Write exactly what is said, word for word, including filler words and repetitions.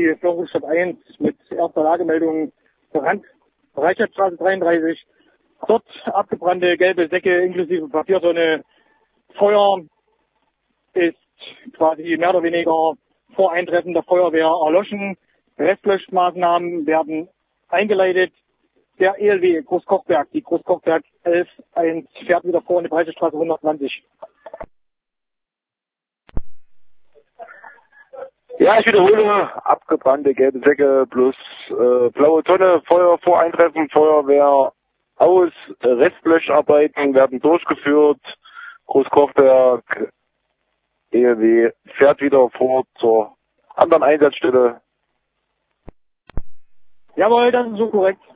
die Führungsstadt eins mit erster Lagemeldung Brand, Bereitschaftsstraße dreiunddreißig. Dort abgebrannte gelbe Säcke inklusive Papiertonne. Feuer ist quasi mehr oder weniger vor Eintreffen der Feuerwehr erloschen. Restlöschmaßnahmen werden eingeleitet. Der E L W Großkochberg, die Großkochberg elf eins fährt wieder vor in die Breite Straße hundertzwanzig. Ja, ich wiederhole, abgebrannte gelbe Säcke plus äh, blaue Tonne, Feuer vor Eintreffen, Feuerwehr aus, äh, Restlöscharbeiten werden durchgeführt, Großkochberg, E L W fährt wieder vor zur anderen Einsatzstelle. Jawohl, das ist so korrekt.